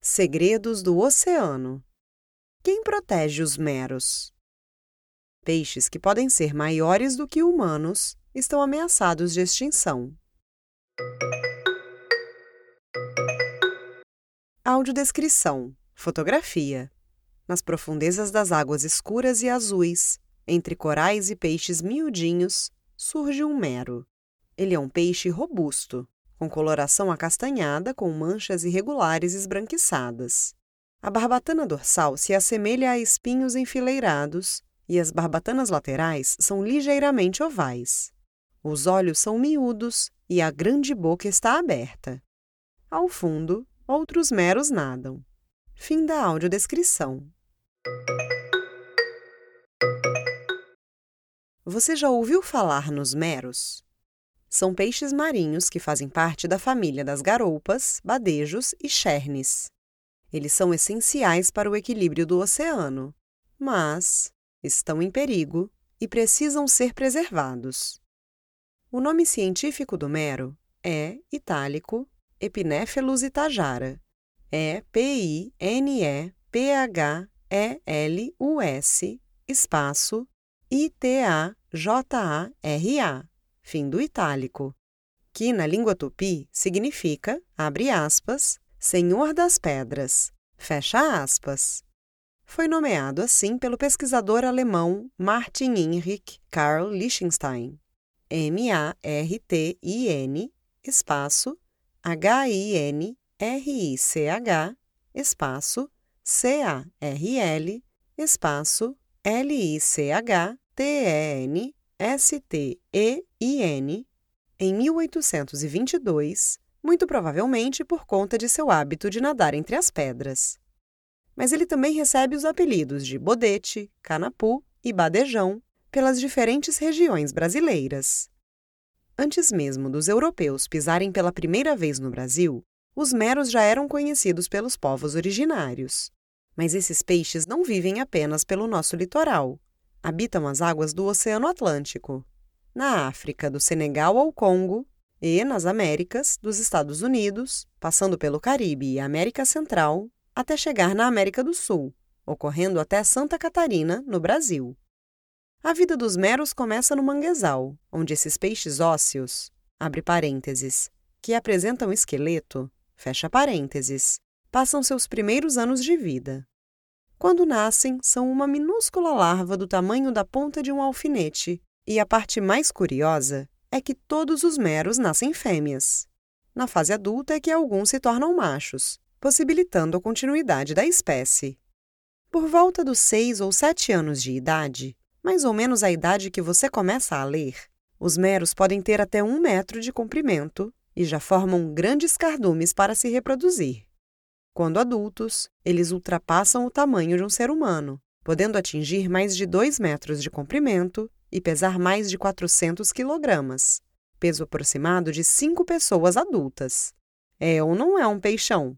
Segredos do oceano. Quem protege os meros? Peixes que podem ser maiores do que humanos estão ameaçados de extinção. Audiodescrição. Fotografia. Nas profundezas das águas escuras e azuis, entre corais e peixes miudinhos, surge um mero. Ele é um peixe robusto, com coloração acastanhada com manchas irregulares esbranquiçadas. A barbatana dorsal se assemelha a espinhos enfileirados e as barbatanas laterais são ligeiramente ovais. Os olhos são miúdos e a grande boca está aberta. Ao fundo, outros meros nadam. Fim da audiodescrição. Você já ouviu falar nos meros? São peixes marinhos que fazem parte da família das garoupas, badejos e chernes. Eles são essenciais para o equilíbrio do oceano, mas estão em perigo e precisam ser preservados. O nome científico do mero é, itálico, Epinephelus itajara. É P-I-N-E-P-H-E-L-U-S, espaço, I-T-A-J-A-R-A, fim do itálico, que na língua tupi significa, abre aspas, Senhor das Pedras, fecha aspas. Foi nomeado assim pelo pesquisador alemão Martin Heinrich Karl Lichtenstein, M-A-R-T-I-N, espaço, H-I-N-R-I-C-H, espaço, C-A-R-L, espaço, L-I-C-H-T-E-N-S-T-E-I-N, em 1822, muito provavelmente por conta de seu hábito de nadar entre as pedras. Mas ele também recebe os apelidos de bodete, canapu e badejão pelas diferentes regiões brasileiras. Antes mesmo dos europeus pisarem pela primeira vez no Brasil, os meros já eram conhecidos pelos povos originários. Mas esses peixes não vivem apenas pelo nosso litoral. Habitam as águas do Oceano Atlântico, na África, do Senegal ao Congo, e nas Américas, dos Estados Unidos, passando pelo Caribe e América Central, até chegar na América do Sul, ocorrendo até Santa Catarina, no Brasil. A vida dos meros começa no manguezal, onde esses peixes ósseos, abre parênteses, que apresentam esqueleto, fecha parênteses, passam seus primeiros anos de vida. Quando nascem, são uma minúscula larva do tamanho da ponta de um alfinete, e a parte mais curiosa é que todos os meros nascem fêmeas. Na fase adulta é que alguns se tornam machos, possibilitando a continuidade da espécie. Por volta dos 6 ou 7 anos de idade, mais ou menos a idade que você começa a ler, os meros podem ter até 1 metro de comprimento e já formam grandes cardumes para se reproduzir. Quando adultos, eles ultrapassam o tamanho de um ser humano, podendo atingir mais de 2 metros de comprimento e pesar mais de 400 quilogramas, peso aproximado de 5 pessoas adultas. É ou não é um peixão?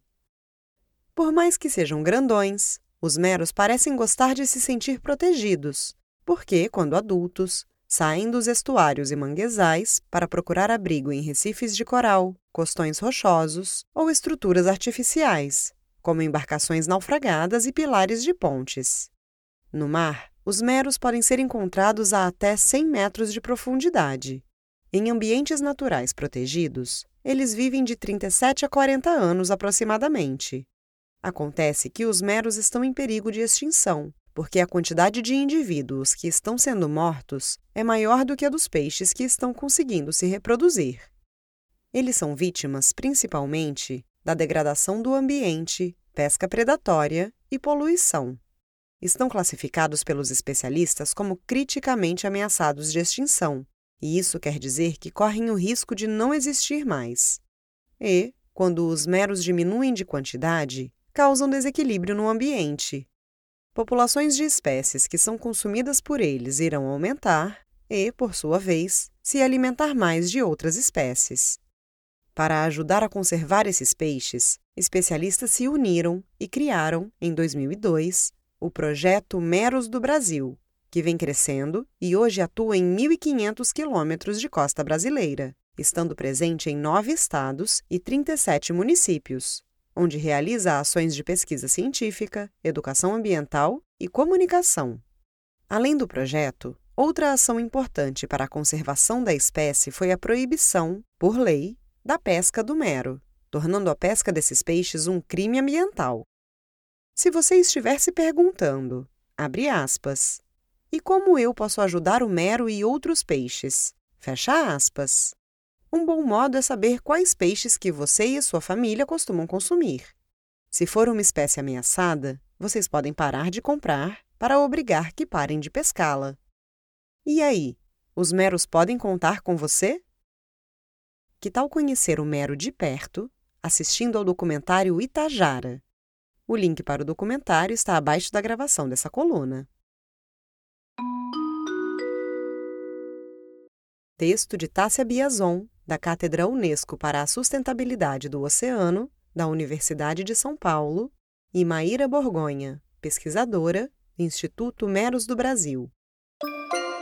Por mais que sejam grandões, os meros parecem gostar de se sentir protegidos, porque, quando adultos, saem dos estuários e manguezais para procurar abrigo em recifes de coral, costões rochosos ou estruturas artificiais, como embarcações naufragadas e pilares de pontes. No mar, os meros podem ser encontrados a até 100 metros de profundidade. Em ambientes naturais protegidos, eles vivem de 37 a 40 anos aproximadamente. Acontece que os meros estão em perigo de extinção, porque a quantidade de indivíduos que estão sendo mortos é maior do que a dos peixes que estão conseguindo se reproduzir. Eles são vítimas, principalmente, da degradação do ambiente, pesca predatória e poluição. Estão classificados pelos especialistas como criticamente ameaçados de extinção, e isso quer dizer que correm o risco de não existir mais. E, quando os meros diminuem de quantidade, causam desequilíbrio no ambiente. Populações de espécies que são consumidas por eles irão aumentar e, por sua vez, se alimentar mais de outras espécies. Para ajudar a conservar esses peixes, especialistas se uniram e criaram, em 2002, o Projeto Meros do Brasil, que vem crescendo e hoje atua em 1.500 quilômetros de costa brasileira, estando presente em 9 estados e 37 municípios. onde realiza ações de pesquisa científica, educação ambiental e comunicação. Além do projeto, outra ação importante para a conservação da espécie foi a proibição, por lei, da pesca do mero, tornando a pesca desses peixes um crime ambiental. Se você estiver se perguntando, abre aspas, e como eu posso ajudar o mero e outros peixes? Fecha aspas. Um bom modo é saber quais peixes que você e sua família costumam consumir. Se for uma espécie ameaçada, vocês podem parar de comprar para obrigar que parem de pescá-la. E aí, os meros podem contar com você? Que tal conhecer o mero de perto, assistindo ao documentário Itajara? O link para o documentário está abaixo da gravação dessa coluna. Texto de Tássia Biazon, da Cátedra Unesco para a Sustentabilidade do Oceano, da Universidade de São Paulo, e Maíra Borgonha, pesquisadora, Instituto Meros do Brasil.